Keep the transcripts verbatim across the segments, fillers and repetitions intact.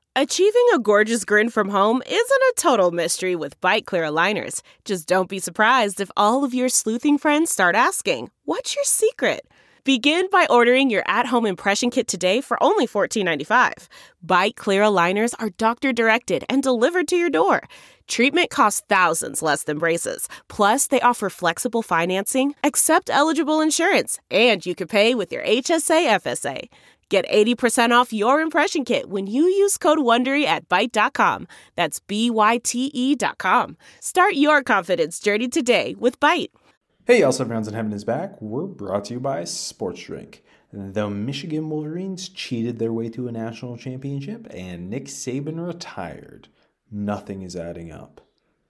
Achieving a gorgeous grin from home isn't a total mystery with Byte Clear aligners. Just don't be surprised if all of your sleuthing friends start asking, "What's your secret?" Begin by ordering your at-home impression kit today for only fourteen ninety-five. Byte Clear aligners are doctor-directed and delivered to your door. Treatment costs thousands less than braces. Plus, they offer flexible financing, accept eligible insurance, and you can pay with your H S A F S A. Get eighty percent off your impression kit when you use code WONDERY at byte dot com. That's B Y T E dot com. Start your confidence journey today with Byte. Hey, all seven rounds in heaven is back. We're brought to you by Sports Drink. The Michigan Wolverines cheated their way to a national championship, and Nick Saban retired. Nothing is adding up.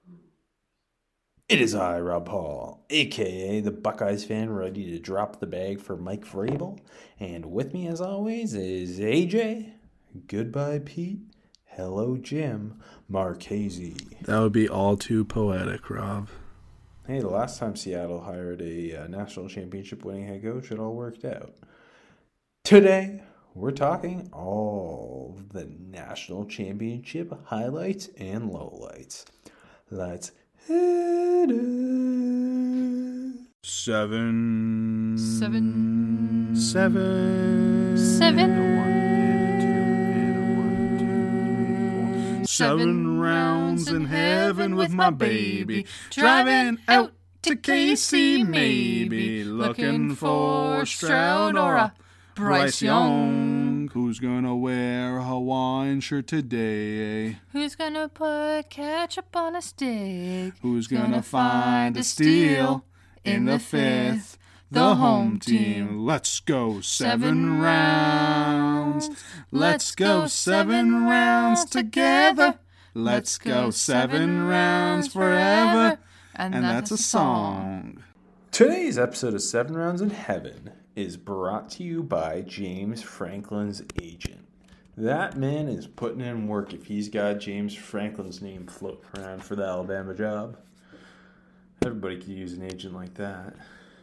It is I, Rob Hall, a k a the Buckeyes fan, ready to drop the bag for Mike Vrabel. And with me, as always, is A J. Goodbye, Pete. Hello, Jim. Marchese. That would be all too poetic, Rob. Hey, the last time Seattle hired a uh, national championship winning head coach, it all worked out. Today, we're talking all the national championship highlights and lowlights. Let's hit it. Seven. Seven. Seven. Seven. And a one, and a two, and a one, two, three, four. Seven rounds in heaven with my baby. Driving out to K C, maybe. Looking for Stroud or a Bryce Young. Who's gonna wear a Hawaiian shirt today? Who's gonna put ketchup on a stick? Who's gonna find a steal in the fifth? The home team. Let's go seven rounds. Let's go seven rounds together. Let's go seven rounds forever. And, And that's a song. Today's episode of Seven Rounds in Heaven is brought to you by James Franklin's agent. That man is putting in work if he's got James Franklin's name floating around for the Alabama job. Everybody could use an agent like that.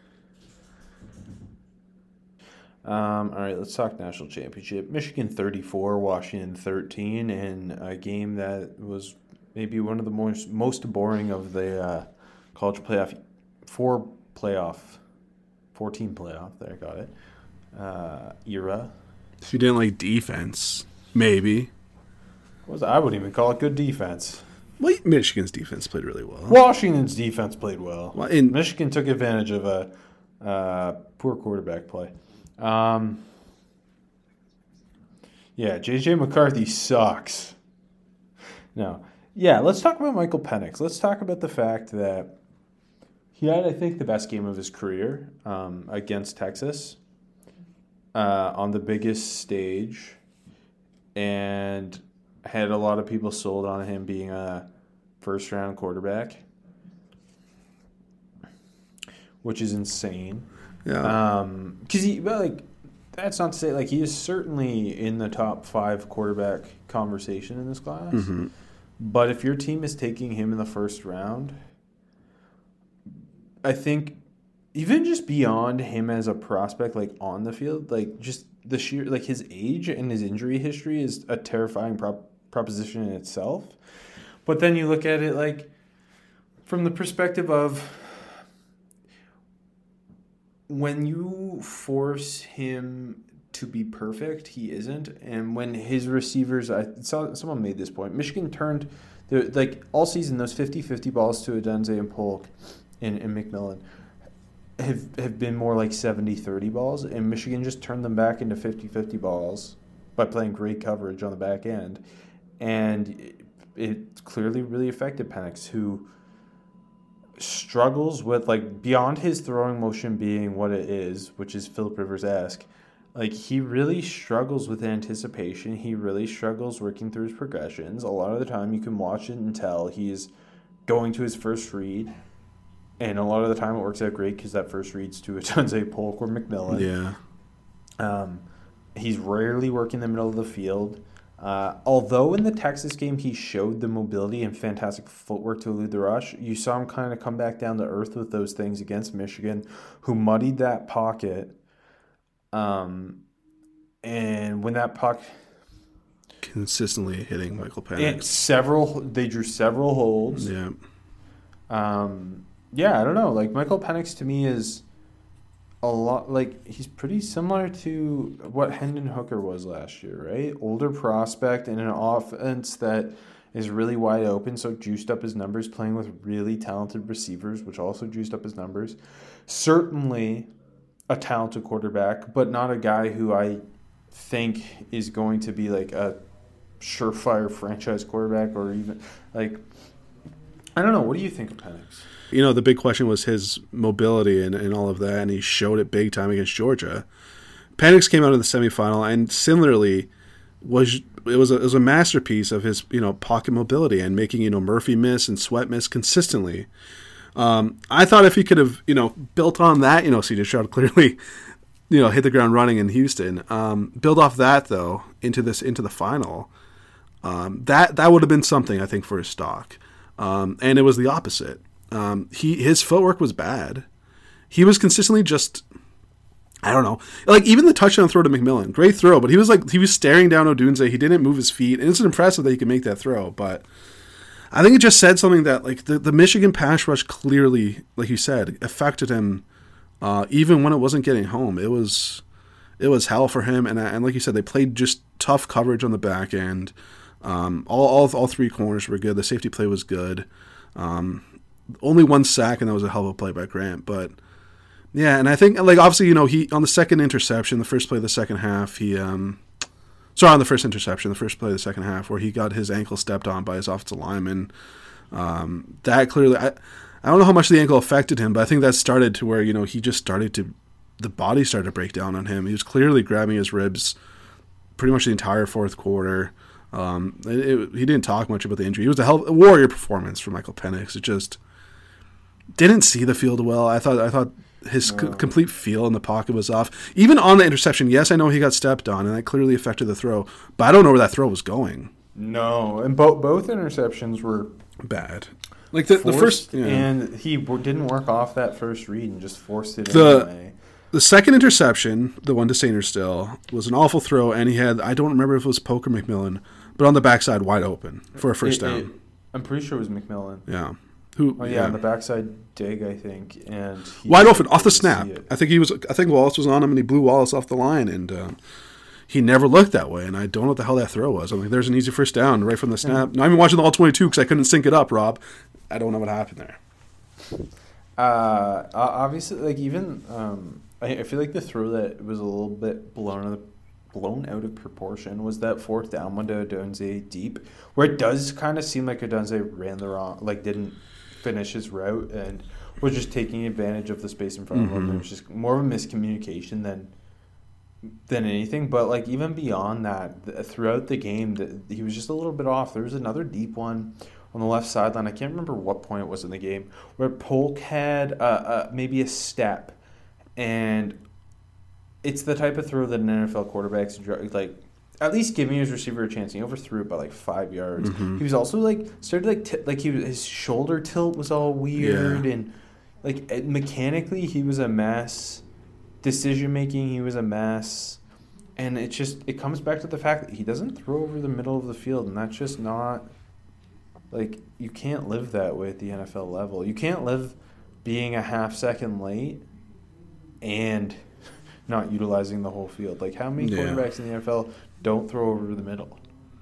Um, all right, let's talk national championship. Michigan thirty-four, Washington thirteen, in a game that was maybe one of the most most boring of the uh, college playoff, four playoff, fourteen playoff. There, I got it. Uh, era. If you didn't like defense, maybe. What was I wouldn't even call it good defense. Well, Michigan's defense played really well. Washington's defense played well. Well, in- Michigan took advantage of a uh, poor quarterback play. Um, yeah, J J McCarthy sucks. No. Yeah, let's talk about Michael Penix. Let's talk about the fact that he had, I think, the best game of his career um, against Texas uh, on the biggest stage, and had a lot of people sold on him being a first-round quarterback, which is insane. Yeah. Um, because he, but like, that's not to say, like, he is certainly in the top five quarterback conversation in this class. Mm-hmm. But if your team is taking him in the first round, I think even just beyond him as a prospect, like on the field, like just the sheer, like his age and his injury history is a terrifying prop, proposition in itself. But then you look at it like from the perspective of when you force him to be perfect, he isn't. And when his receivers, I saw someone made this point, Michigan turned, like all season, those fifty-fifty balls to Adenze and Polk and, and McMillan have, have been more like seventy-thirty balls. And Michigan just turned them back into fifty-fifty balls by playing great coverage on the back end. And it, it clearly really affected Penix, who struggles with, like, beyond his throwing motion being what it is, which is Phillip Rivers-esque, like, he really struggles with anticipation. He really struggles working through his progressions. A lot of the time you can watch it and tell he's going to his first read, and a lot of the time it works out great because that first read's to a Adenze Polk or McMillan. Yeah. Um, he's rarely working the middle of the field. Uh, although in the Texas game he showed the mobility and fantastic footwork to elude the rush, you saw him kind of come back down to earth with those things against Michigan, who muddied that pocket. Um, and when that puck... consistently hitting Michael And Penix. several, they drew several holds. Yeah. Um, yeah, I don't know. Like, Michael Penix to me is a lot, like, he's pretty similar to what Hendon Hooker was last year, right? Older prospect in an offense that is really wide open, so juiced up his numbers, playing with really talented receivers, which also juiced up his numbers. Certainly a talented quarterback, but not a guy who I think is going to be like a surefire franchise quarterback or even like, I don't know. What do you think of Penix? You know, the big question was his mobility and, and all of that, and he showed it big time against Georgia. Penix came out in the semifinal, and similarly, was it was a, it was a masterpiece of his, you know, pocket mobility and making, you know, Murphy miss and Sweat miss consistently. Um, I thought if he could have, you know, built on that, you know, C J Stroud clearly, you know, hit the ground running in Houston. Um, build off that though into this into the final. Um, that that would have been something, I think, for his stock. Um, and it was the opposite. Um, he his footwork was bad. He was consistently just, I don't know, like even the touchdown throw to McMillan, great throw, but he was like he was staring down Odunze. He didn't move his feet, and it's impressive that he could make that throw. But I think it just said something that like the, the Michigan pass rush clearly, like you said, affected him, uh, even when it wasn't getting home. It was it was hell for him, and and like you said, they played just tough coverage on the back end. Um, all all all three corners were good. The safety play was good. Um, only one sack, and that was a hell of a play by Grant. But yeah, and I think like obviously, you know, he on the second interception, the first play of the second half, he um, sorry on the first interception, the first play of the second half, where he got his ankle stepped on by his offensive lineman. Um, that clearly, I I don't know how much the ankle affected him, but I think that started to where, you know, he just started to, the body started to break down on him. He was clearly grabbing his ribs pretty much the entire fourth quarter. Um, it, it, he didn't talk much about the injury. It was a hell a warrior performance for Michael Penix. It just didn't see the field well. I thought I thought his no. c- complete feel in the pocket was off. Even on the interception, yes, I know he got stepped on, and that clearly affected the throw. But I don't know where that throw was going. No, and both both interceptions were bad. Like the, the first, yeah. and he w- didn't work off that first read and just forced it The- anyway. The second interception, the one to Sainterstill, was an awful throw, and he had, I don't remember if it was Polk or McMillan, but on the backside, wide open for a first It- down. it- I'm pretty sure it was McMillan. Yeah. Who? Oh yeah, on the backside dig, I think, and he wide open off the didn't snap. see it. I think he was. I think Wallace was on him, and he blew Wallace off the line, and uh, he never looked that way. And I don't know what the hell that throw was. I'm like, there's an easy first down right from the snap. Not even watching the all twenty-two because I couldn't sync it up, Rob. I don't know what happened there. Uh, obviously, like even um, I, I feel like the throw that was a little bit blown out of, blown out of proportion was that fourth down one to Odunze deep, where it does kind of seem like Odunze ran the wrong, like didn't finish his route and was just taking advantage of the space in front of him. Mm-hmm. It was just more of a miscommunication than than anything. But like even beyond that, the, throughout the game, the, he was just a little bit off. There was another deep one on the left sideline. I can't remember what point it was in the game where Polk had uh, uh, maybe a step, and it's the type of throw that an N F L quarterback's like. At least giving his receiver a chance. He overthrew it by like five yards. Mm-hmm. He was also like started like t- like he was, his shoulder tilt was all weird Yeah. and like mechanically he was a mess. Decision making he was a mess, and it just it comes back to the fact that he doesn't throw over the middle of the field, and that's just not like you can't live that way at the N F L level. You can't live being a half second late and not utilizing the whole field. Like how many Yeah. quarterbacks in the N F L don't throw over the middle?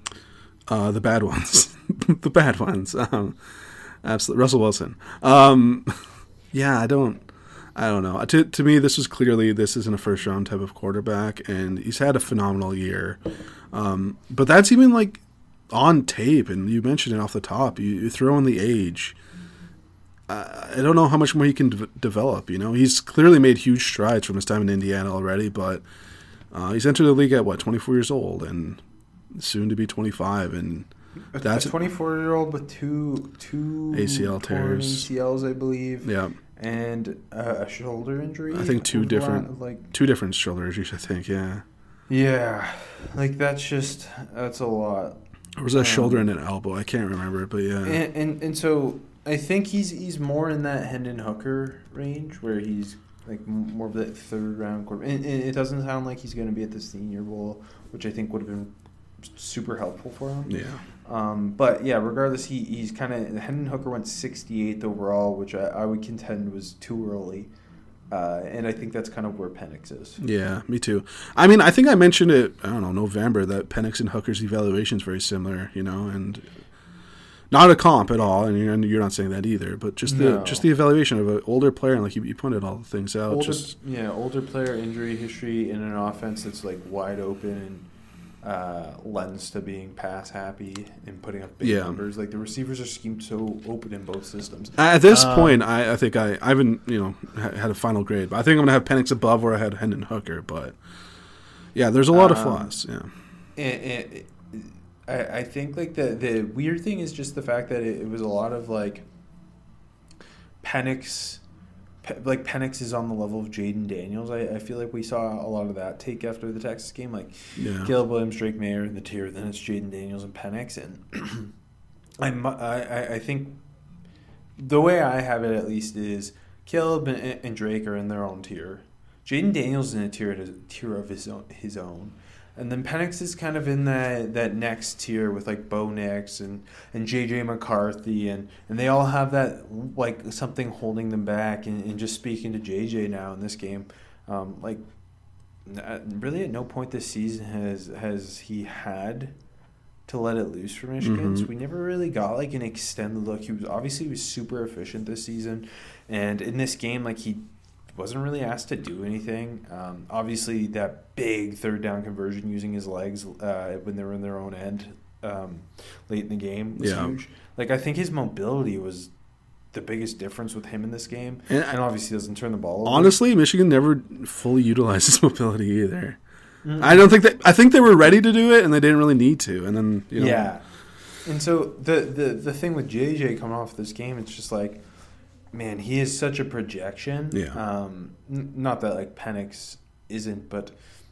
Uh, the bad ones, the bad ones. Um, absolutely, Russell Wilson. Um, yeah, I don't, I don't know. To to me, this was clearly this isn't a first round type of quarterback, and he's had a phenomenal year. Um, but that's even like on tape, and you mentioned it off the top. You, you throw in the age. Uh, I don't know how much more he can de- develop. You know, he's clearly made huge strides from his time in Indiana already, but uh, he's entered the league at what twenty-four years old, and soon to be twenty-five, and that's a twenty-four-year-old with two two A C L torn tears. A C Ls, I believe. Yeah, and uh, a shoulder injury. I think two over the different- la- like two different shoulder injuries. I think. Yeah, yeah, like that's just that's a lot. or was that a Um, shoulder and an elbow? I can't remember, but yeah. And, and and so I think he's he's more in that Hendon Hooker range where he's like m- more of that third round quarterback. And, and it doesn't sound like he's going to be at the Senior Bowl, which I think would have been super helpful for him. Yeah. Um, but yeah, regardless, he he's kind of Hendon Hooker went sixty-eighth overall, which I, I would contend was too early. Uh, and I think that's kind of where Penix is. Yeah, me too. I mean, I think I mentioned it, I don't know, November, that Penix and Hooker's evaluation is very similar, you know, and not a comp at all, and you're, you're not saying that either, but just the No. just the evaluation of an older player, and like you, you pointed all the things out. Older, just yeah, older player injury history in an offense that's like wide open and uh, lends to being pass happy and putting up big Yeah. numbers. Like the receivers are schemed so open in both systems. At this Um, point, I, I think I, I haven't, you know, ha- had a final grade, but I think I'm going to have Penix above where I had Hendon Hooker, but yeah, there's a lot of Um, flaws, yeah. And, and I, I think like the the weird thing is just the fact that it, it was a lot of like Penix, Pe- like Penix is on the level of Jaden Daniels. I, I feel like we saw a lot of that take after the Texas game, like Yeah. Caleb Williams, Drake Mayer in the tier, then it's Jaden Daniels and Penix, and I'm, I I I think the way I have it at least is Caleb and, and Drake are in their own tier. Jaden Daniels is in a tier tier of his own, his own. And then Penix is kind of in that, that next tier with like Bo Nix and, and J J McCarthy and, and they all have that like something holding them back. And, and just speaking to J J now in this game, um, like really at no point this season has has he had to let it loose for Michigan. Mhm. So we never really got like an extended look. He was obviously he was super efficient this season, and in this game like he wasn't really asked to do anything. Um, obviously, that big third down conversion using his legs uh, when they were in their own end um, late in the game was Yeah. huge. Like I think his mobility was the biggest difference with him in this game, And- and, obviously doesn't turn the ball over. Honestly, Michigan never fully utilized his mobility either. Mm-hmm. I don't think that. I think they were ready to do it, and they didn't really need to. And then, you know, yeah. And so the, the the thing with J J coming off this game, it's just like, man, he is such a projection. Yeah. Um, n- not that like Penix isn't, but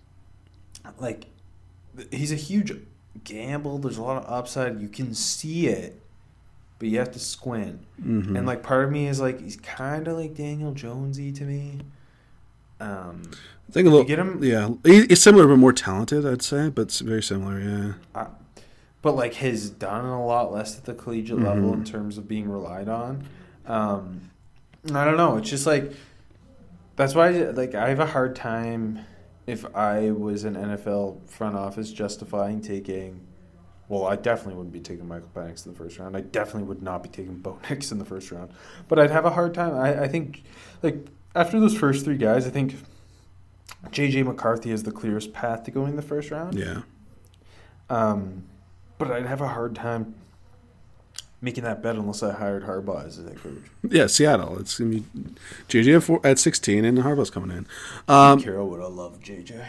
like th- he's a huge gamble. There's a lot of upside. You can see it, but you have to squint. Mhm. And like part of me is like he's kind of like Daniel Jonesy to me. Um, I think a little. get him- Yeah, he- he's similar but more talented, I'd say, but it's very similar. Yeah. I, but like has done a lot less at the collegiate Mhm. level in terms of being relied on. Um, I don't know. It's just like that's why like I have a hard time if I was an N F L front office justifying taking. Well, I definitely wouldn't be taking Michael Penix in the first round. I definitely would not be taking Bo Nix in the first round. But I'd have a hard time. I, I think like after those first three guys, I think J J McCarthy has the clearest path to going in the first round. Yeah. Um, but I'd have a hard time making that bet unless I hired Harbaugh as a head coach. Yeah, Seattle. It's gonna be J J at, four, at sixteen, and Harbaugh's coming in. Um, Carroll would have loved J J.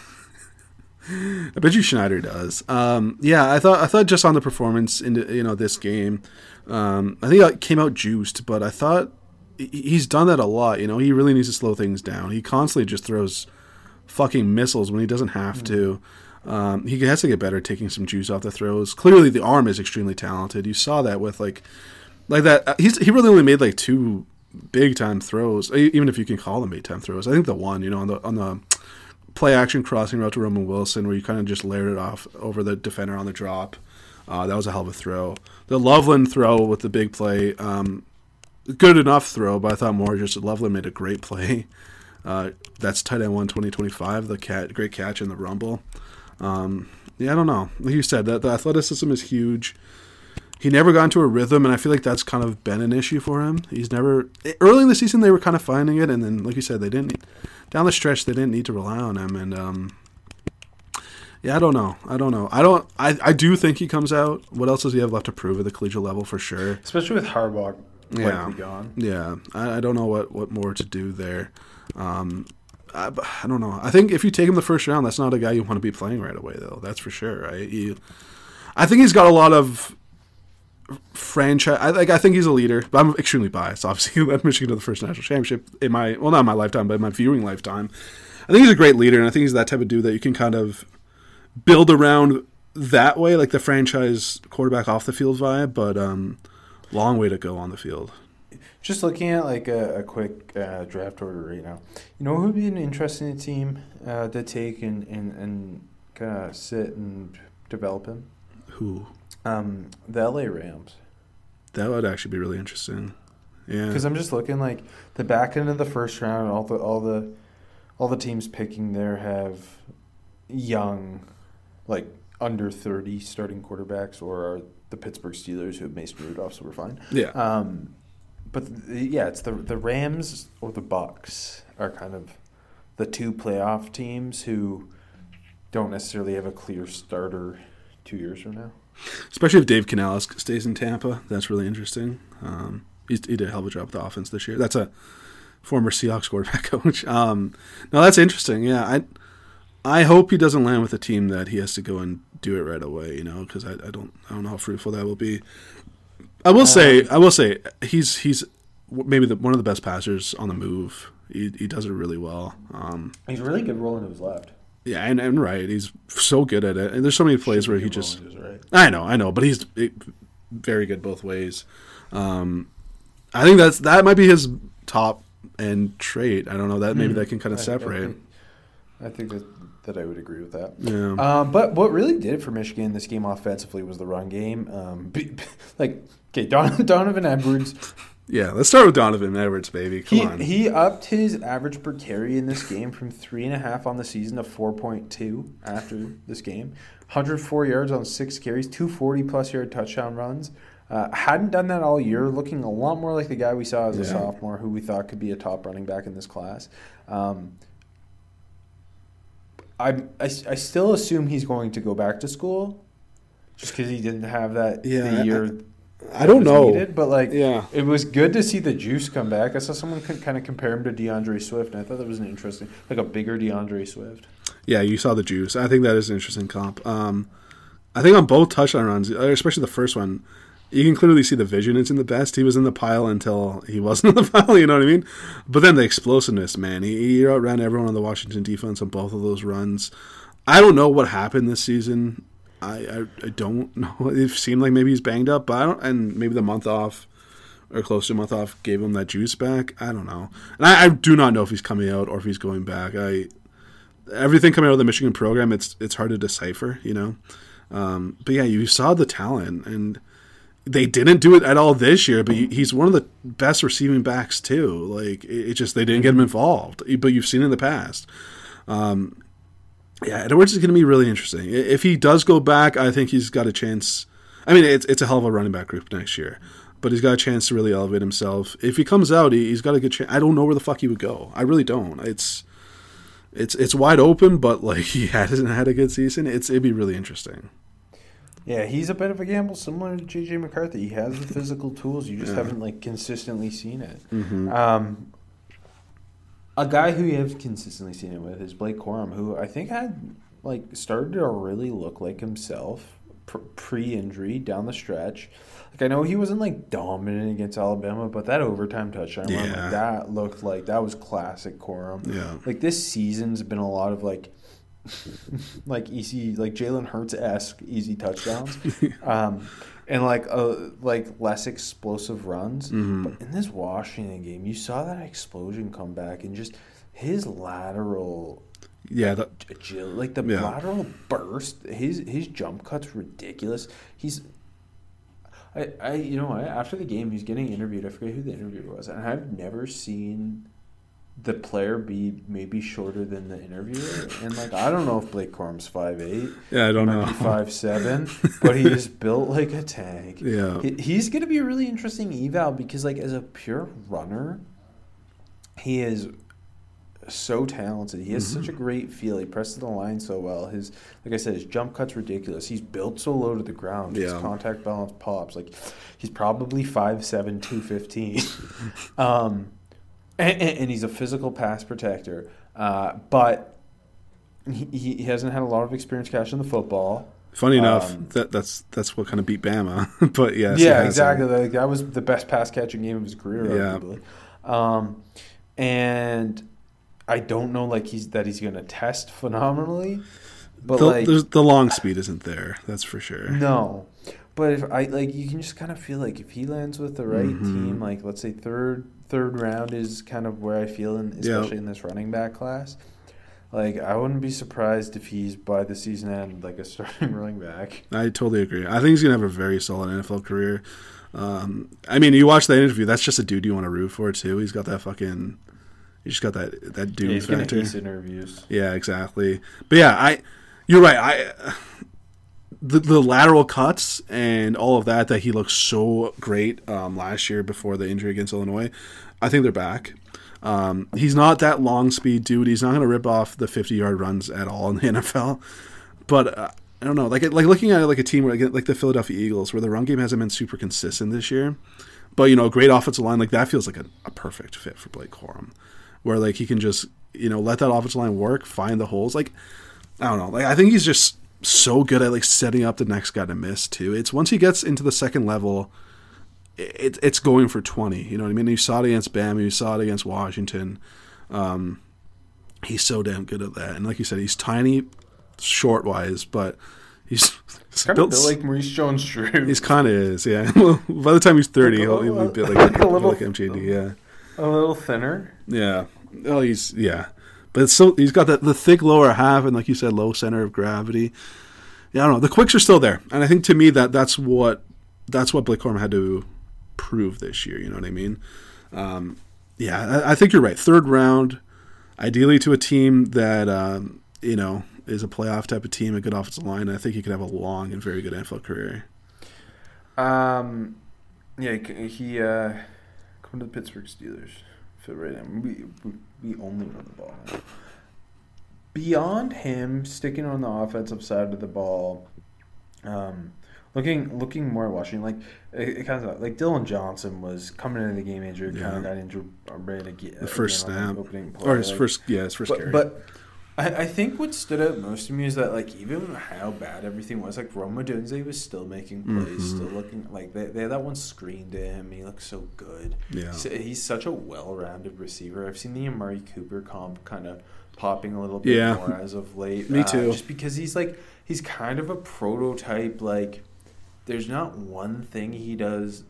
I bet you Schneider does. Um, yeah, I thought I thought just on the performance in the, you know this game, um, I think it came out juiced, but I thought he- he's done that a lot. You know, he really needs to slow things down. He constantly just throws fucking missiles when he doesn't have mm. to. Um, he has to get better at taking some juice off the throws. Clearly, the arm is extremely talented. You saw that with like, like that. He's he really only made like two big time throws, even if you can call them big time throws. I think the one, you know, on the on the play action crossing route to Roman Wilson, where you kind of just layered it off over the defender on the drop. Uh, that was a hell of a throw. The Loveland throw with the big play, um, good enough throw, but I thought more just Loveland made a great play. Uh, that's tight end one twenty twenty-five, the cat, great catch in the rumble. Um, yeah, I don't know. Like you said, that the athleticism is huge. He never got into a rhythm, and I feel like that's kind of been an issue for him. He's never early in the season they were kind of finding it, and then like you said, they didn't down the stretch they didn't need to rely on him. And um, yeah, I don't know. I don't know. I don't. I, I do think he comes out. What else does he have left to prove at the collegiate level for sure? Especially with Harbaugh likely Yeah. gone. Yeah, I, I don't know what, what more to do there. Um, I, I don't know. I think if you take him the first round, that's not a guy you want to be playing right away, though. That's for sure. Right? You, I think he's got a lot of franchise. I like. I think he's a leader, but I'm extremely biased. Obviously, he led Michigan to the first national championship in my well, not in my lifetime, but in my viewing lifetime. I think he's a great leader, and I think he's that type of dude that you can kind of build around that way, like the franchise quarterback off the field vibe. But um, long way to go on the field. Just looking at like a, a quick uh, draft order right now, you know who would be an interesting team uh, to take and, and, and kind of sit and develop him. Who? Um, the L A Rams. That would actually be really interesting. Yeah. Because I'm just looking like the back end of the first round, all the all the all the teams picking there have young, like under thirty starting quarterbacks, or are the Pittsburgh Steelers who have Mason Rudolph, so we're fine. Yeah. Um, but the, yeah, it's the the Rams or the Bucks are kind of the two playoff teams who don't necessarily have a clear starter two years from now. Especially if Dave Canales stays in Tampa. That's really interesting. Um, he's, he did a hell of a job with the offense this year. That's a former Seahawks quarterback coach. Um, no, that's interesting. Yeah, I I hope he doesn't land with a team that he has to go and do it right away, you know, because I, I don't I don't know how fruitful that will be. I will um, say I will say he's he's maybe the, one of the best passers on the move. He he does it really well. Um, he's really good rolling to his left. Yeah, and, and right, he's so good at it. And there's so many plays where he just right. I know, I know, but he's very good both ways. Um, I think that's that might be his top end trait. I don't know that maybe mm. that can kind of separate. I, I think, I think that. That I would agree with that. Yeah. Um, but what really did it for Michigan this game offensively was the run game. Um, be, like, okay, Don, Donovan Edwards. Yeah, let's start with Donovan Edwards, baby. Come he, on. He upped his average per carry in this game from three and a half on the season to four point two after this game. one hundred four yards on six carries, two forty plus yard touchdown runs. Uh, hadn't done that all year, looking a lot more like the guy we saw as a yeah. sophomore, who we thought could be a top running back in this class. Um, I, I, I still assume he's going to go back to school just because he didn't have that yeah, the year I, I don't know. Needed, but, like, yeah. it was good to see the juice come back. I saw someone kind of compare him to DeAndre Swift, and I thought that was an interesting, like a bigger DeAndre Swift. Yeah, you saw the juice. I think that is an interesting comp. Um, I think on both touchdown runs, especially the first one, you can clearly see the vision isn't the best. He was in the pile until he wasn't in the pile, you know what I mean? But then the explosiveness, man. He, he outran everyone on the Washington defense on both of those runs. I don't know what happened this season. I, I, I don't know. It seemed like maybe he's banged up, but I don't, and maybe the month off or close to a month off gave him that juice back. I don't know. And I, I do not know if he's coming out or if he's going back. I everything coming out of the Michigan program, it's it's hard to decipher, you know? Um, but yeah, you saw the talent, and they didn't do it at all this year, but he's one of the best receiving backs too. Like, it just, they didn't get him involved, but you've seen it in the past. Um, yeah, Edwards is going to be really interesting. If he does go back, I think he's got a chance. I mean, it's it's a hell of a running back group next year, but he's got a chance to really elevate himself. If he comes out, he's got a good chance. I don't know where the fuck he would go. I really don't. It's it's it's wide open, but like, he hasn't had a good season. It's it'd be really interesting. Yeah, he's a bit of a gamble, similar to J J McCarthy. He has the physical tools. You just yeah. haven't, like, consistently seen it. Mm-hmm. Um, a guy who you have consistently seen it with is Blake Corum, who I think had, like, started to really look like himself pr- pre-injury down the stretch. Like, I know he wasn't, like, dominant against Alabama, but that overtime touchdown yeah. run, like, that looked like that was classic Corum. Yeah. Like, this season's been a lot of, like, like easy, like Jalen Hurts-esque easy touchdowns, um, and like uh, like less explosive runs. Mm-hmm. But in this Washington game, you saw that explosion come back, and just his lateral, yeah, the, agility, like the yeah. lateral burst. His his jump cut's ridiculous. He's, I I you know I, after the game, he's getting interviewed. I forget who the interviewer was, and I've never seen the player be maybe shorter than the interviewer. And, like, I don't know if Blake Corum's five eight. Yeah, I don't might know. Be five seven, but he is built like a tank. Yeah. He, he's going to be a really interesting eval because, like, as a pure runner, he is so talented. He has mm-hmm. such a great feel. He presses the line so well. His, like I said, his jump cut's ridiculous. He's built so low to the ground. Yeah. His contact balance pops. Like, he's probably five seven, two fifteen. um And, and he's a physical pass protector, uh, but he, he hasn't had a lot of experience catching the football. Funny enough, um, that that's that's what kind of beat Bama. But yes, yeah, exactly. Like, that was the best pass catching game of his career, yeah. arguably. Um, and I don't know, like he's that he's going to test phenomenally, but the, like the long speed isn't there. That's for sure. No, but if I like, you can just kind of feel like if he lands with the right mm-hmm. team, like let's say third. Third round is kind of where I feel, in, especially yeah. in this running back class. Like, I wouldn't be surprised if he's, by the season end, like a starting running back. I totally agree. I think he's going to have a very solid N F L career. Um, I mean, you watch that interview, that's just a dude you want to root for, too. He's got that fucking... He's just got that, that dude yeah, he's factor. He's interviews. Yeah, exactly. But yeah, I... You're right. I... The, the lateral cuts and all of that, that he looked so great um, last year before the injury against Illinois, I think they're back. Um, he's not that long speed dude. He's not going to rip off the fifty-yard runs at all in the N F L. But uh, I don't know. Like like looking at it like a team where, like the Philadelphia Eagles, where the run game hasn't been super consistent this year. But, you know, great offensive line, like that feels like a, a perfect fit for Blake Corum. Where, like, he can just, you know, let that offensive line work, find the holes. Like, I don't know. Like, I think he's just so good at like setting up the next guy to miss too. It's once he gets into the second level, it, it's going for twenty. You know what I mean? You saw it against Bama, you saw it against Washington. Um, he's so damn good at that. And like you said, he's tiny, short wise, but he's, he's kind built of like Maurice Jones-Drew. He's kind of is, yeah. Well, by the time he's thirty, he'll, he'll be like, like a little, like M J D, yeah. A little thinner. Yeah. Oh, he's yeah. But it's so he's got that the thick lower half and, like you said, low center of gravity. Yeah, I don't know. The quicks are still there, and I think to me that that's what that's what Blake Corum had to prove this year. You know what I mean? Um, yeah, I, I think you're right. Third round, ideally to a team that um, you know is a playoff type of team, a good offensive line. I think he could have a long and very good N F L career. Um, yeah, he uh, come to the Pittsburgh Steelers. Fit right in. We, we only run the ball. Beyond him sticking on the offensive side of the ball, um, looking looking more at Washington, like it, it kind of like Dylan Johnson was coming into the game injured, yeah. kind of got injured ready to get the first snap, opening play, or his like, first yeah his first but, carry. But I, I think what stood out most to me is that like even how bad everything was, like Rome Odunze was still making plays, mm-hmm. still looking like they, they had that one screen to him. He looked so good. Yeah, he's, he's such a well-rounded receiver. I've seen the Amari Cooper comp kind of popping a little bit yeah. more as of late. Me too. Uh, just because he's like he's kind of a prototype. Like there's not one thing he does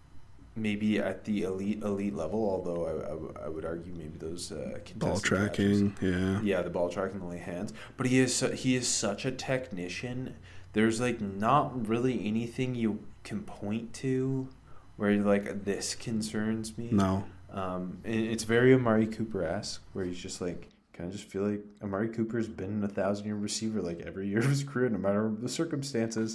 maybe at the elite elite level, although I, I, I would argue maybe those uh, ball tracking, catches. yeah, yeah, the ball tracking, the lay hands. But he is he is such a technician. There's like not really anything you can point to where you're like this concerns me. No, um, and it's very Amari Cooper-esque, where he's just like kind of just feel like Amari Cooper's been a thousand year receiver like every year of his career, no matter the circumstances.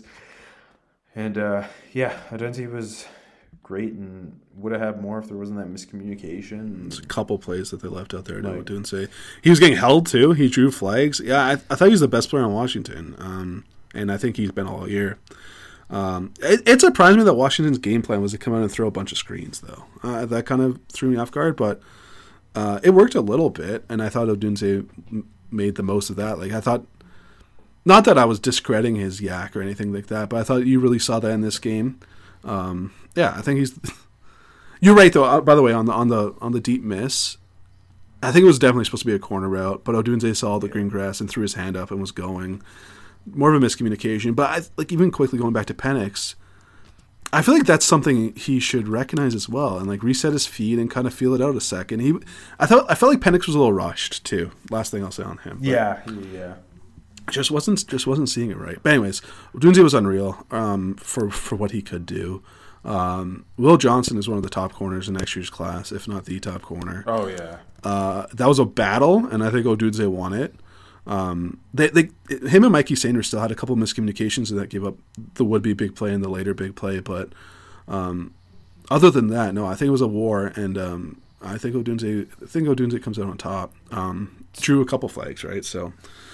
And uh, yeah, Odunze was great and would have had more if there wasn't that miscommunication. There's a couple plays that they left out there. No, like, didn't say he was getting held too. He drew flags. Yeah, I, I thought he was the best player on Washington, um, and I think he's been all year. Um, it, it surprised me that Washington's game plan was to come out and throw a bunch of screens, though. Uh, that kind of threw me off guard, but uh, it worked a little bit, and I thought Odunze m- made the most of that. Like I thought, not that I was discrediting his yak or anything like that, but I thought you really saw that in this game. Um, yeah, I think he's. You're right though. Uh, by the way, on the on the on the deep miss, I think it was definitely supposed to be a corner route, but Odunze saw the green grass and threw his hand up and was going. More of a miscommunication, but I, like even quickly going back to Penix, I feel like that's something he should recognize as well, and like reset his feet and kind of feel it out a second. He, I thought I felt like Penix was a little rushed too. Last thing I'll say on him. Yeah, yeah. Just wasn't just wasn't seeing it right. But anyways, Odunze was unreal um, for for what he could do. Um, Will Johnson is one of the top corners in next year's class, if not the top corner. Oh yeah. Uh, that was a battle, and I think Odunze won it. Um, they, they, him and Mikey Sanders still had a couple of miscommunications that gave up the would-be big play and the later big play, but um, other than that, no, I think it was a war, and um, I think Odunze, I think Odunze comes out on top. Um, drew a couple flags, right? So,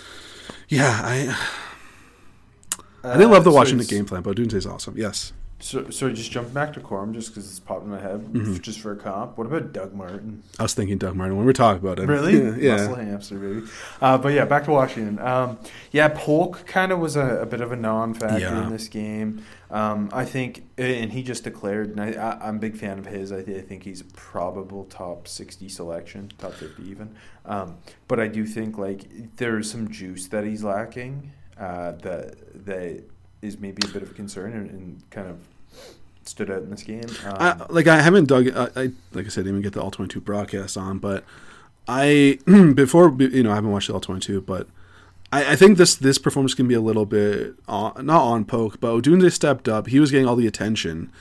yeah, I, I didn't love the uh, so Washington game plan, but Odunze is awesome. Yes. So, so just jump back to Corum, just because it's popped in my head, mm-hmm. just for a comp. What about Doug Martin? I was thinking Doug Martin when we were talking about it. Really? Yeah. yeah. Muscle hamster, baby. Uh, but yeah, back to Washington. Um, yeah, Polk kind of was a, a bit of a non-factor yeah. in this game. Um, I think, and he just declared, and I, I, I'm a big fan of his. I, th- I think he's a probable top sixty selection, top fifty even. Um, but I do think like there's some juice that he's lacking uh, that that is maybe a bit of a concern and, and kind of stood out in this game. Um, I, like I haven't dug. I, I like I said, didn't even get the all twenty-two broadcast on, but I before you know I haven't watched the all twenty-two, but I, I think this this performance can be a little bit on, not on poke, but Odunze stepped up. He was getting all the attention,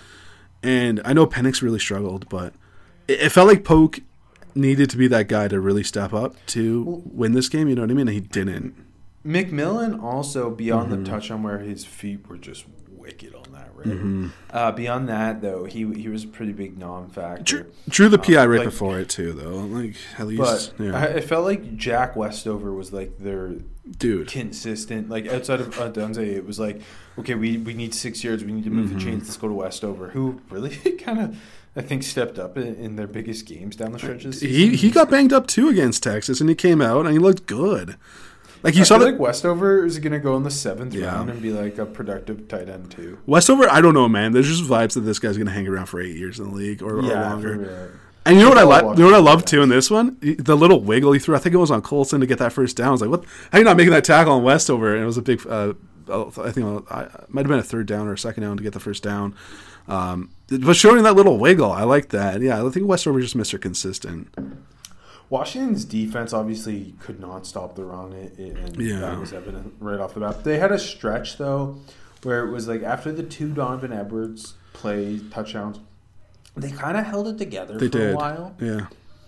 and I know Penix really struggled, but it, it felt like Poke needed to be that guy to really step up to well, win this game. You know what I mean? And he didn't. McMillan also, beyond mm-hmm. the touchdown where his feet were just wicked on that, right? Mm-hmm. Uh, beyond that, though, he he was a pretty big non-factor. Drew, drew the P I um, right like, before it too, though. Like at least, but yeah. I, it felt like Jack Westover was like their dude consistent. Like outside of Odunze, it was like, okay, we, we need six yards, we need to move mm-hmm. the chains. Let's go to Westover, who really kind of I think stepped up in, in their biggest games down the stretches. He he got banged up too against Texas, and he came out and he looked good. Like you I saw feel that, like Westover is going to go in the seventh yeah. round and be like a productive tight end too. Westover, I don't know, man. There's just vibes that this guy's going to hang around for eight years in the league or, yeah, or longer. For, and you know what I like? You know what I love too in this one? The little wiggle he threw. I think it was on Colson to get that first down. I was like, "What? How are you not making that tackle on Westover?" And it was a big. Uh, I think it might have been a third down or a second down to get the first down. Um, but showing that little wiggle, I like that. Yeah, I think Westover just Mister Consistent. Washington's defense obviously could not stop the run, and yeah. that was evident right off the bat. They had a stretch, though, where it was like after the two Donovan Edwards play touchdowns, they kind of held it together they for did. a while. Yeah.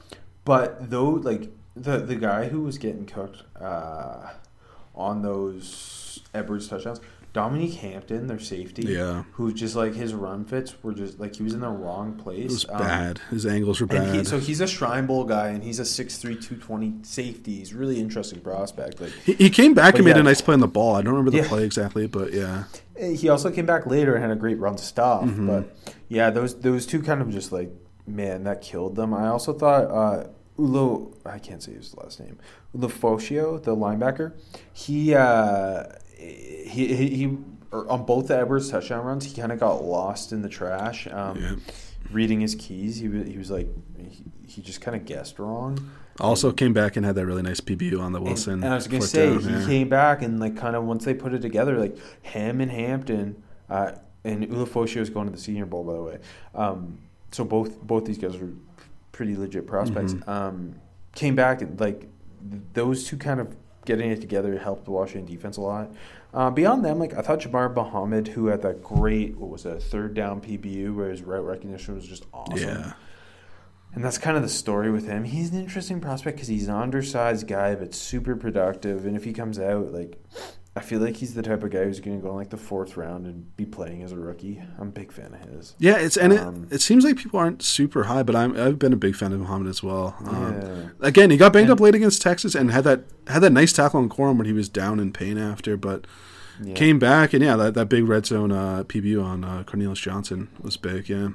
But, though, like, the, the guy who was getting cooked uh, on those Edwards touchdowns, Dominique Hampton, their safety, yeah, who just like his run fits were just like he was in the wrong place. It was um, bad. His angles were bad. He, so he's a Shrine Bowl guy, and he's a six three, two twenty safety. He's a really interesting prospect. Like he, he came back and yeah. made a nice play on the ball. I don't remember the yeah. play exactly, but yeah. He also came back later and had a great run stop. Mm-hmm. But yeah, those those two kind of just like man that killed them. I also thought uh, Ulo, I can't say his last name, Ulofosio, the linebacker. He uh, he he. he Or on both the Edwards touchdown runs, he kind of got lost in the trash. Um, yeah. Reading his keys, he was, he was like, he, he just kind of guessed wrong. Also and, came back and had that really nice P B U on the Wilson. And, and I was going to say, down, he yeah. came back and like kind of once they put it together, like him and Hampton, uh, and Ulofosio is going to the Senior Bowl, by the way. Um, so both both these guys were pretty legit prospects. Mm-hmm. Um, came back and like those two kind of getting it together helped the Washington defense a lot. Uh, beyond them, like I thought Jabbar Muhammad, who had that great, what was it, a third down P B U where his route recognition was just awesome. Yeah. And that's kind of the story with him. He's an interesting prospect because he's an undersized guy, but super productive. And if he comes out, like, I feel like he's the type of guy who's going to go in like the fourth round and be playing as a rookie. I'm a big fan of his. Yeah, it's and um, it, it seems like people aren't super high, but I'm I've been a big fan of Muhammad as well. Um, yeah. Again, he got banged and, up late against Texas and had that had that nice tackle on Corum when he was down in pain after, but yeah. came back and yeah, that, that big red zone uh, P B U on uh, Cornelius Johnson was big. Yeah.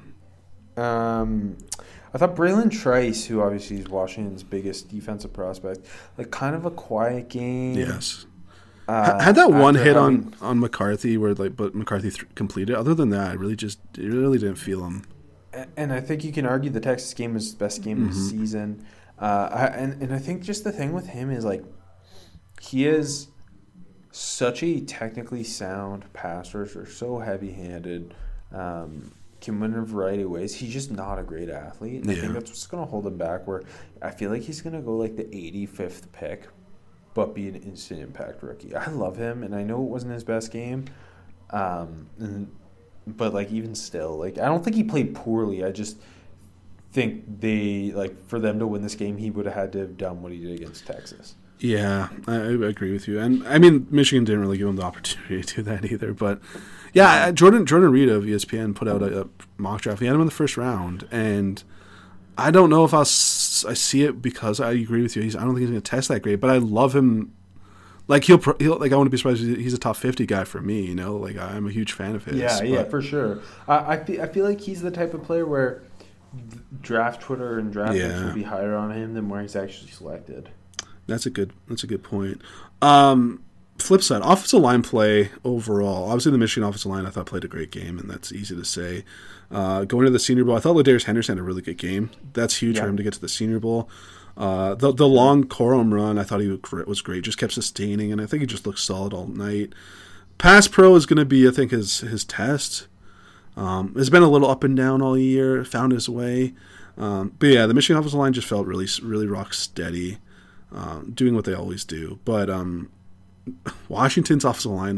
Um. I thought Braylon Trice, who obviously is Washington's biggest defensive prospect, like kind of a quiet game. Yes. Uh, had that one hit having, on, on McCarthy where like, but McCarthy th- completed. Other than that, I really just it really didn't feel him. And I think you can argue the Texas game was the best game mm-hmm. of the season. Uh, I, and and I think just the thing with him is like he is such a technically sound passer, or so heavy-handed. Um, can win in a variety of ways. He's just not a great athlete. And yeah. I think that's what's going to hold him back, where I feel like he's going to go like the eighty-fifth pick, but be an instant impact rookie. I love him, and I know it wasn't his best game. Um, and, but, like, even still, like, I don't think he played poorly. I just think they, like, for them to win this game, he would have had to have done what he did against Texas. Yeah, I, I agree with you. And, I mean, Michigan didn't really give him the opportunity to do that either, but yeah, Jordan Jordan Reed of E S P N put out a, a mock draft. He had him in the first round, and I don't know if I'll s- I see it because I agree with you. He's, I don't think he's going to test that great, but I love him. Like he'll, he'll like I wouldn't be surprised if he's a top fifty guy for me. You know, like I'm a huge fan of his. Yeah, but. yeah, for sure. I I feel, I feel like he's the type of player where draft Twitter and draft yeah. will be higher on him than where he's actually selected. That's a good. That's a good point. Um, flip side, offensive line play overall. Obviously, the Michigan offensive line I thought played a great game, and that's easy to say. Uh, going to the Senior Bowl, I thought Ladarius Henderson had a really good game. That's huge yeah. for him to get to the Senior Bowl. Uh, the the long Corum run, I thought he was great. Just kept sustaining, and I think he just looked solid all night. Pass pro is going to be, I think, his his test. Um, has been a little up and down all year. Found his way. Um, but yeah, the Michigan offensive line just felt really, really rock steady, um, doing what they always do. But um, Washington's offensive line,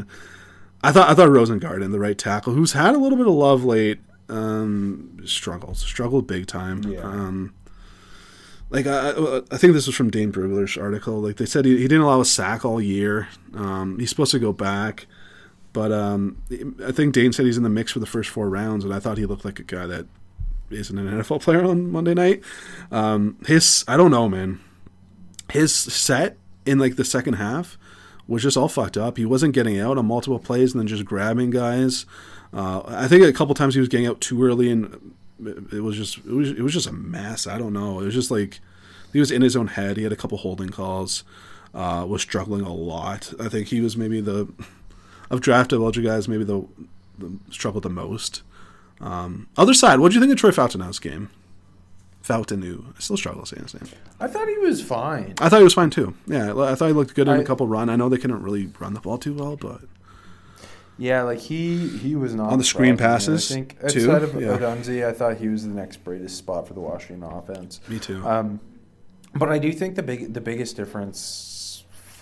I thought I thought Rosengarten, the right tackle, who's had a little bit of love late, um, struggled, struggled big time. Yeah. Um, like I, I think this was from Dane Brugler's article. Like they said, he, he didn't allow a sack all year. Um, he's supposed to go back, but um, I think Dane said he's in the mix for the first four rounds, and I thought he looked like a guy that isn't an N F L player on Monday night. Um, his, I don't know, man. His set in like the second half was just all fucked up. He wasn't getting out on multiple plays and then just grabbing guys. Uh, I think a couple times he was getting out too early, and it was just it was it was just a mess. I don't know. It was just like he was in his own head. He had a couple holding calls. Uh, was struggling a lot. I think he was maybe the of draftable guys maybe the, the struggled the most. Um, other side, what do you think of Troy Fauteuil's game? Fauteuil. I still struggle saying his name. I thought he was fine. I thought he was fine too. Yeah, I thought he looked good in I, a couple run. I know they couldn't really run the ball too well, but yeah, like he he was not on the screen problem. passes. I think too? outside of yeah. Odunze, I thought he was the next brightest spot for the Washington offense. Me too. Um, but I do think the big the biggest difference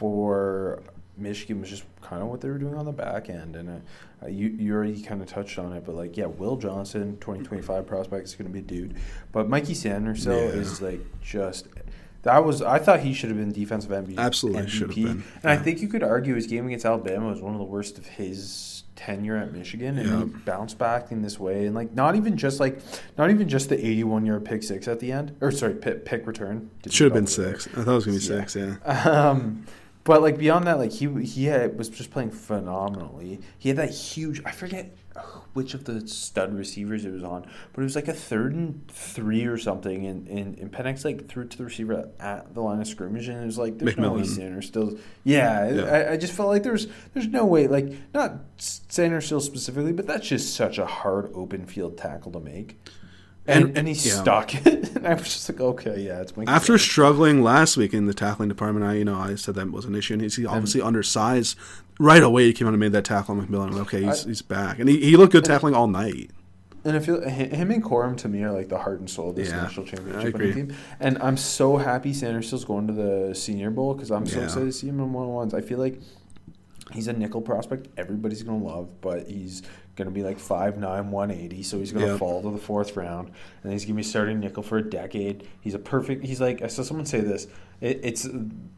for Michigan was just kind of what they were doing on the back end, and uh, you you already kind of touched on it, but like yeah, Will Johnson, twenty twenty-five prospect, is going to be a dude, but Mikey Sanderson Yeah. is like just that was I thought he should have been defensive M V P. Absolutely should have been, and yeah. I think you could argue his game against Alabama was one of the worst of his tenure at Michigan, and Yeah. he bounced back in this way, and like not even just like not even just the eighty-one yard pick six at the end, or sorry, pick, pick return. Didn't Should have been double there. six. I thought it was gonna be Yeah. six. Yeah. Um, but like beyond that, like he he had, was just playing phenomenally. He had that huge. I forget which of the stud receivers it was on, but it was like a third and three or something, and and, and Penix like threw it to the receiver at the line of scrimmage, and it was like there's no way McMillan. Sanders still. Yeah, Yeah. I, I just felt like there's there's no way, like not Sanders still specifically, but that's just such a hard open field tackle to make. And, and, and he yeah. stuck it, and I was just like, okay, yeah, it's Mike. After Sanders. struggling last week in the tackling department, I you know I said that was an issue, and he's obviously undersized. Right away, he came out and made that tackle on McMillan. Okay, he's I, he's back, and he, he looked good tackling all night. And I feel him and Corum to me are like the heart and soul of this Yeah, national I championship agree. team. And I'm so happy Sanderson's going to the Senior Bowl because I'm so Yeah. excited to see him in one on ones. I feel like he's a nickel prospect everybody's going to love, but he's going to be like five nine, one eighty, so he's going to Yep. fall to the fourth round, and he's going to be starting nickel for a decade. He's a perfect – he's like – I saw someone say this. It, it's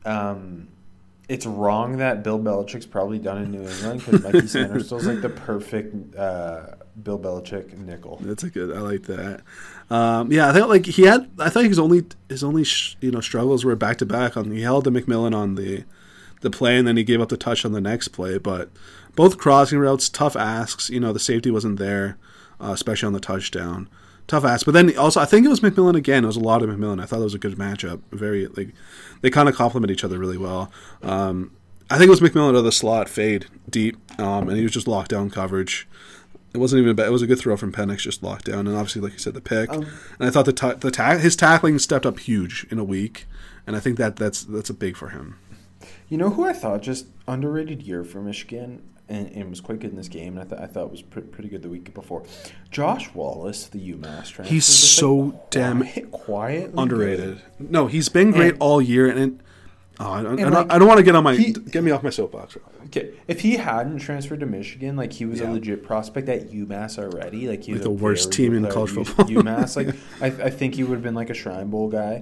um, it's wrong that Bill Belichick's probably done in New England because Mikey Sanderson's like the perfect uh, Bill Belichick nickel. That's a good. I like that. Um, yeah, I think like he had. I think his only his only sh- you know struggles were back to back. On he held the McMillan on the the play, and then he gave up the touch on the next play. But both crossing routes, tough asks. You know, the safety wasn't there, uh, especially on the touchdown. Tough ask. But then also, I think it was McMillan again. It was a lot of McMillan. I thought it was a good matchup. Very like they kind of complement each other really well. Um, I think it was McMillan to the slot fade deep, um, and he was just locked down coverage. It wasn't even bad. It was a good throw from Penix, just locked down, and obviously, like you said, the pick. Um, and I thought the ta- the ta- his tackling stepped up huge in a week, and I think that that's that's a big for him. You know who I thought just underrated year for Michigan and, and was quite good in this game, and I, th- I thought was pre- pretty good the week before. Josh Wallace, the UMass transfer. He's so like damn quiet, quietly underrated. Good. No, he's been great and, all year, and. It, Oh, I, and I, like, I don't want to get on my he, get me off my soapbox. Okay, if he hadn't transferred to Michigan, like he was yeah. a legit prospect at UMass already, like he was like the worst team in college football. UMass, like I, I think he would have been like a Shrine Bowl guy.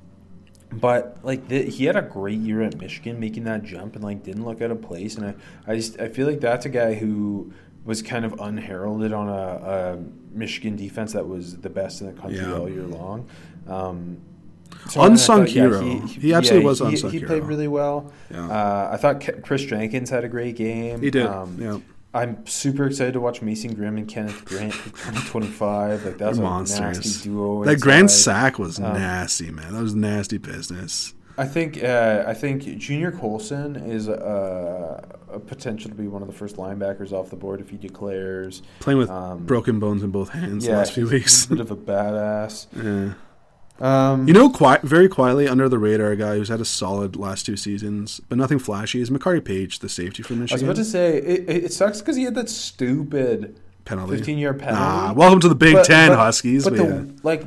But like the, he had a great year at Michigan, making that jump and like didn't look out of place. And I, I just I feel like that's a guy who was kind of unheralded on a, a Michigan defense that was the best in the country yeah. all year long. Um, So unsung thought, yeah, hero. he, he, he absolutely yeah, was he, unsung he hero. He played really well. Yeah. Uh, I thought Chris Jenkins had a great game. He did. Um, yeah. I'm super excited to watch Mason Grimm and Kenneth Grant for twenty twenty-five. Like that's They're a monsters. nasty duo. That inside. grand sack was Um, nasty, man. That was nasty business. I think uh, I think Junior Colson is uh, a potential to be one of the first linebackers off the board if he declares. Playing with um, broken bones in both hands yeah, the last few he's, weeks. He's a bit of a badass. yeah. Um, You know, qui- very quietly under the radar, a guy who's had a solid last two seasons, but nothing flashy, is Makari Page, the safety from I was Michigan. about to say it, it sucks because he had that stupid penalty. fifteen-yard penalty. Ah, welcome to the Big But- Ten, but- Huskies. But But the, yeah. like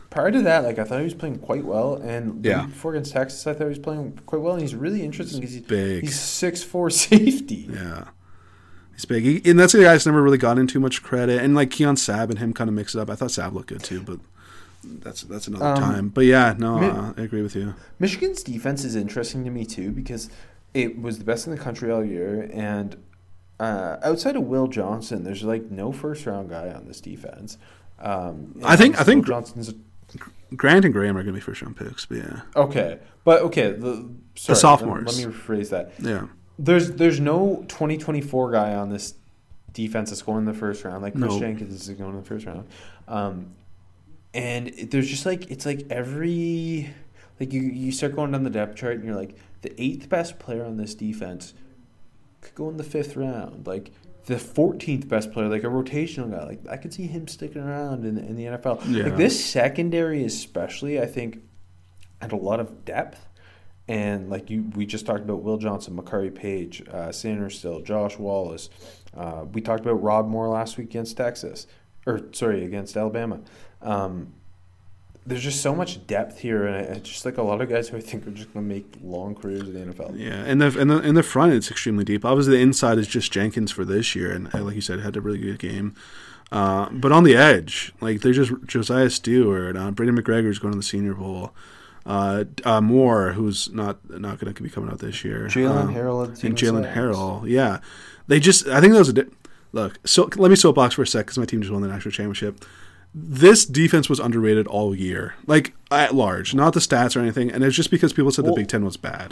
prior to that, like I thought he was playing quite well, and Yeah. before against Texas, I thought he was playing quite well, and he's really interesting because he's big. He's six four safety. Yeah. He's big. He, and that's a guy that's never really gotten too much credit. And like Keon Sabb and him kind of mix it up. I thought Sabb looked good too, but that's that's another Um, time. But yeah, no, Mi- uh, I agree with you. Michigan's defense is interesting to me too because it was the best in the country all year, and uh, outside of Will Johnson, there's like no first round guy on this defense. Um, I think- I Will think- Johnson's Grant and Graham are going to be first round picks, but yeah. okay, but okay, the, sorry, sophomores. Let, let me rephrase that. Yeah. There's there's no twenty twenty-four guy on this defense that's going in the first round. Like Chris No. Jenkins is going in the first round, um, and it- there's just like it's like every like you you start going down the depth chart and you're like the eighth best player on this defense could go in the fifth round. Like the fourteenth best player, like a rotational guy, like I could see him sticking around in in the N F L. Yeah. Like this secondary, especially, I think had a lot of depth. And like you, we just talked about Will Johnson, Makari Page, uh, Sanders Still, Josh Wallace. Uh, we talked about Rod Moore last week against Texas, or sorry, against Alabama. Um, there's just so much depth here, and it's just like a lot of guys who I think are just going to make long careers in the N F L. Yeah, and the and the in the front it's extremely deep. Obviously, the inside is just Jenkins for this year, and uh, like you said, had a really good game. Uh, but on the edge, like there's just Josiah Stewart, uh, Braden McGregor's going to the Senior Bowl. Uh, uh, Moore, who's not not going to be coming out this year. Jalen um, Harrell and Jalen Harrell, yeah. They just, I think that was a di- look. So let me soapbox for a sec because my team just won the national championship. This defense was underrated all year, like at large, not the stats or anything. And it's just because people said Well, the Big Ten was bad.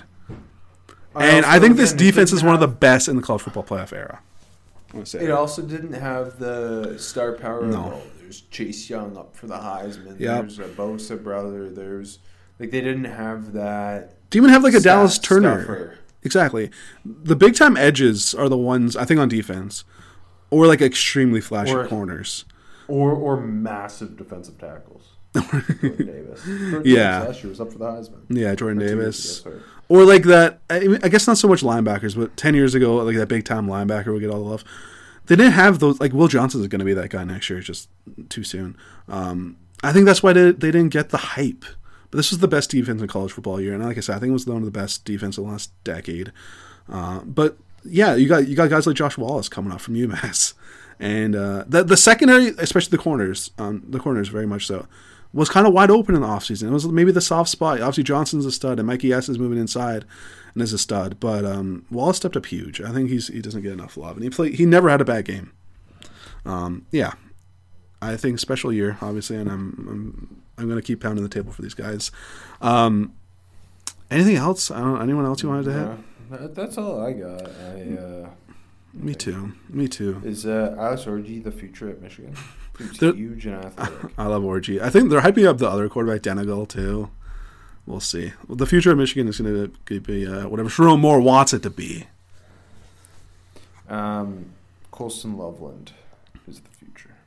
I And I also, think this again, it defense is didn't one of the have- best in the college football playoff era. I want to say It that. also didn't have the star power. No. Of, oh, there's Chase Young up for the Heisman. Yep. There's a Bosa brother. There's like they didn't have that. Do you even have like a stat Dallas Turner? stuffer. Exactly. The big time edges are the ones I think on defense, or like extremely flashy Or- corners. Or or massive defensive tackles. Jordan Davis. Jordan Yeah. Davis last year was up for the Heisman. Yeah, Jordan Or two years Davis. ago, sorry. Or like that, I mean, I guess not so much linebackers, but ten years ago, like that big time linebacker would get all the love. They didn't have those, like Will Johnson is going to be that guy next year, it's just too soon. Um, I think that's why they, they didn't get the hype. But this was the best defense in college football year, and like I said, I think it was one of the best defense in the last decade. Uh, but yeah, you got you got guys like Josh Wallace coming up from UMass, and uh, the the secondary, especially the corners, um, the corners very much so, was kind of wide open in the offseason. It was maybe the soft spot. Obviously, Johnson's a stud, and Mikey S is moving inside and is a stud. But um, Wallace stepped up huge. I think he's he doesn't get enough love, and he played. He never had a bad game. Um, yeah, I think special year, obviously, and I'm I'm I'm going to keep pounding the table for these guys. Um, anything else? I don't, anyone else you wanted to hit? Yeah, that- that's all I got. I, uh, Me too. Me too. is uh, Alex Orgy the future at Michigan? He's The- huge and athletic. I love Orgy. I think they're hyping up the other quarterback, Denegal, too. We'll see. Well, the future of Michigan is going to be uh, whatever Sharon Moore wants it to be. Um, Colston Loveland is the future.